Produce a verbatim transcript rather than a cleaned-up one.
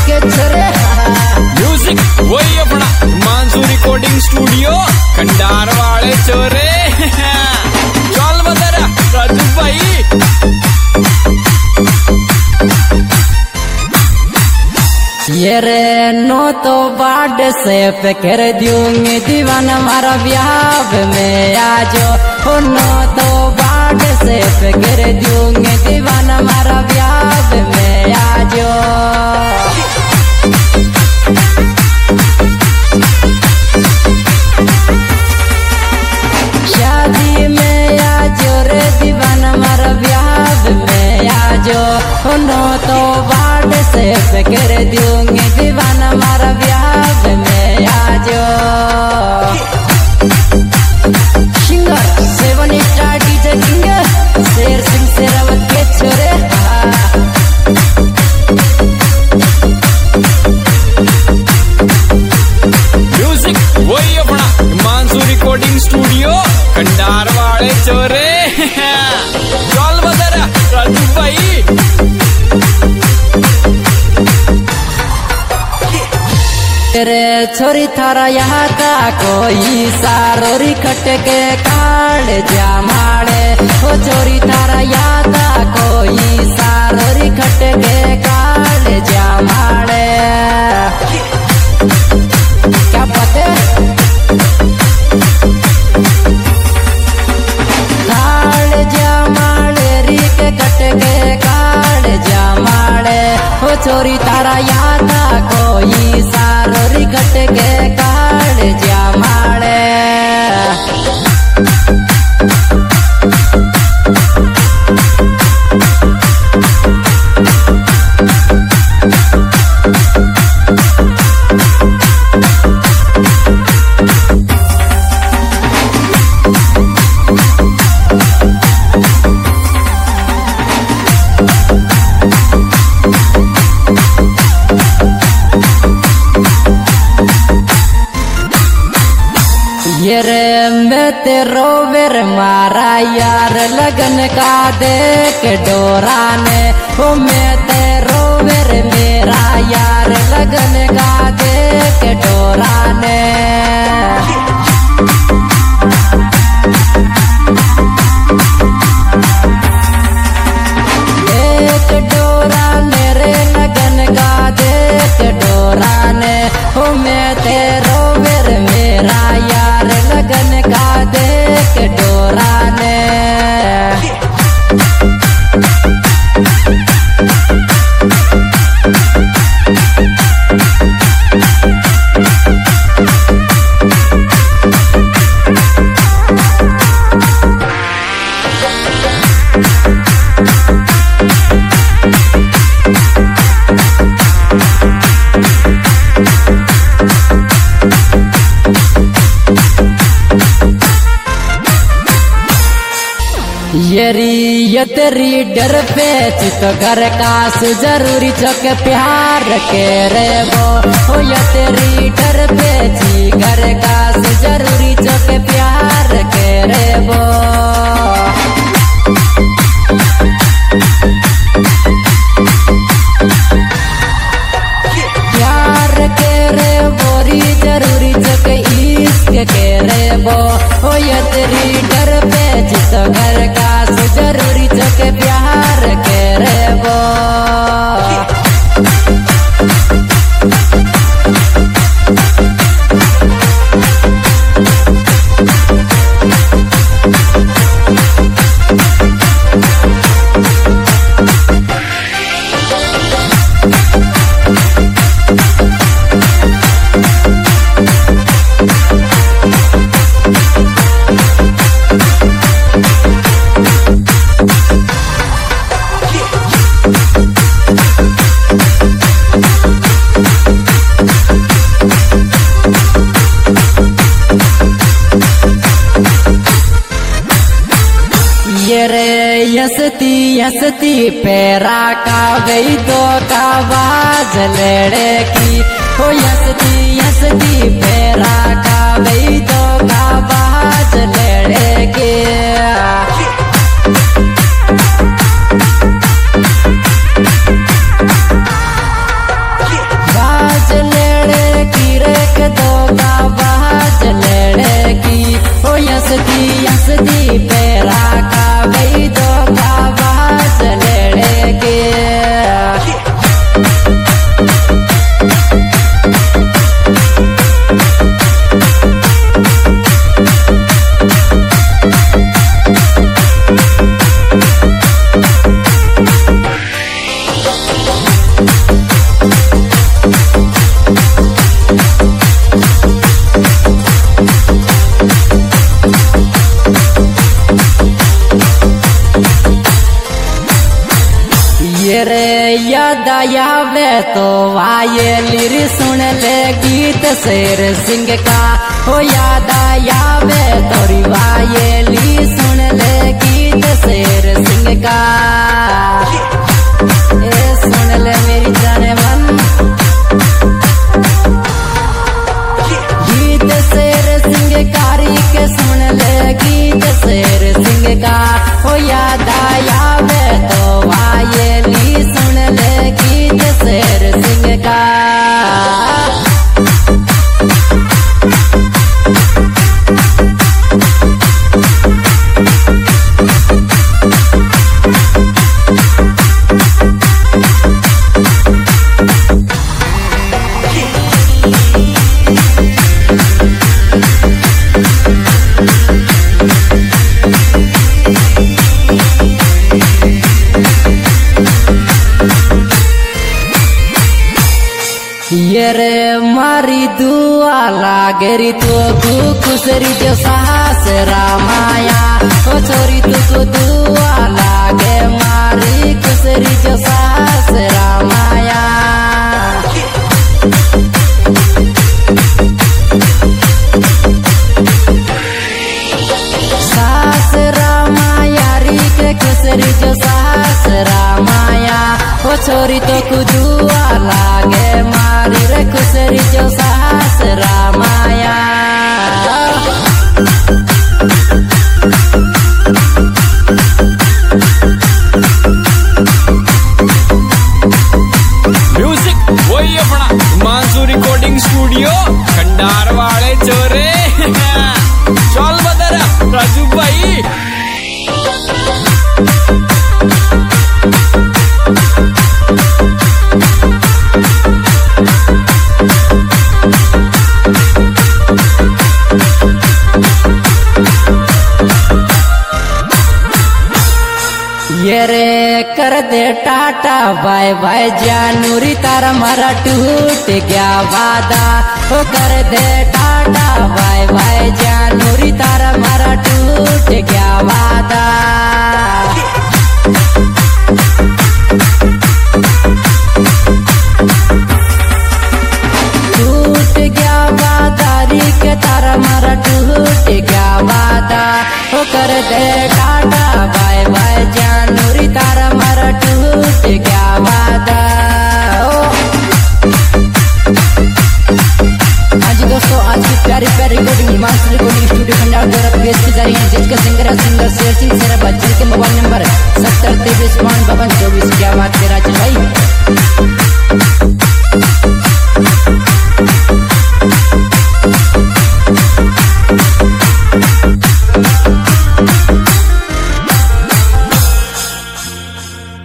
के छोरे म्यूजिक वही अपना मानसू रिकॉर्डिंग स्टूडियो खंडार वाले चोरे चल बता राजू भाई। ये रे नो तो बाड से पे कर दूंगी दीवाना मारा ब्याह में आजो हो नो तो बाड से पे कर दूंगी दीवाना मारा ब्याह में आजो। शादी में आजो रे दीवाना मारा ब्याह में आजो हो नो तो बाड से पे कर दूंगी दीवाना मारा ब्याह में आजो। Singer seven star DJ king Sher Singh Sherawat के छोरे म्यूजिक वही अपना मानसू रिकॉर्डिंग स्टूडियो खंडार वाले चोरे चल बता राजू भाई। तेरे छोरी थारा यहाँ था कोई सारोरी खट के काल जमाड़े ओ छोरी थारा यहाँ था कोई सारोरी खट के काल जमाड़े क्या पते काल जमाड़े री के कट के काल जमाड़े ओ छोरी तारा यहाँ था कोई सारोरी कट के काल जमाड़े। ये रे मैं तेरो वेर मारा यार लगन का देख डोरा ने ओ मैं तेरो वेर मेरा यार लगन का देख डोरा ने। देख डोरा मेरे लगन का देख डोरा ने ओ मैं तेरो वेर मेरा यार लगन का देख डोरा ने। येरी ये तेरी डर पे चित घर का जरूरी चौक प्यार के रे वो हो ये तेरी डर पे ची घर का जरूरी चौक प्यार के रे वो। प्यार के रे बोरी जरूरी चौक इश्क के रे वो हो ये तेरी डर पे चित घर का जरूरी चौके प्यार के रे वो। ये रे यसती यसती पेरा का गई दो का बाज लेड़े की हो यसती यसती पेरा का गई दो का बाज लेड़े के। आवे तो वायली रे सुन ले गीत शेर सिंह का हो याद आवे तोरी वायली सुन ले गीत शेर सिंह का ए सुन ले मेरी जाने मन गीत शेर सिंह कारी के सुन ले गीत शेर सिंह का हो याद आवे तो वायली सुन ले गीत शेर सिंह का ये रे मारी दुआ लागरी तो खुसरी जो साहस रामाया ओ छोरी तू दुआ लागे मारी खुसरी जो साहस रामाया साहस रामाया री के खुसरी जो साहस रामाया ओ छोरी तो कुदुआ लागे मारी रे खुसरी जो साहस रामाया म्यूजिक वही अपना हिमांशु रिकॉर्डिंग स्टूडियो खंडार वाले चोरे चल बदरा राजू भाई ये रे कर दे टाटा बाय बाय जानूरी तारा मारा टूट गया वादा ओ कर दे टाटा बाय बाय जानूरी तारा मारा टूट गया वादा टूट गया वादा री के तारा मारा टूट गया वादा ओ कर दे टाटा बाय बाय जानूरी तारा मारा टूट गया वादा हाँ जी दोस्तों आज की प्यारी प्यारी recording Himanshu recording studio Khandar द्वारा पेश की जा रही है जिसका सिंगर सिंगर शेर सिंह शेर बच्चन के मोबाइल नंबर सत्तर तेईस पाँच बावन चौबीस क्या बात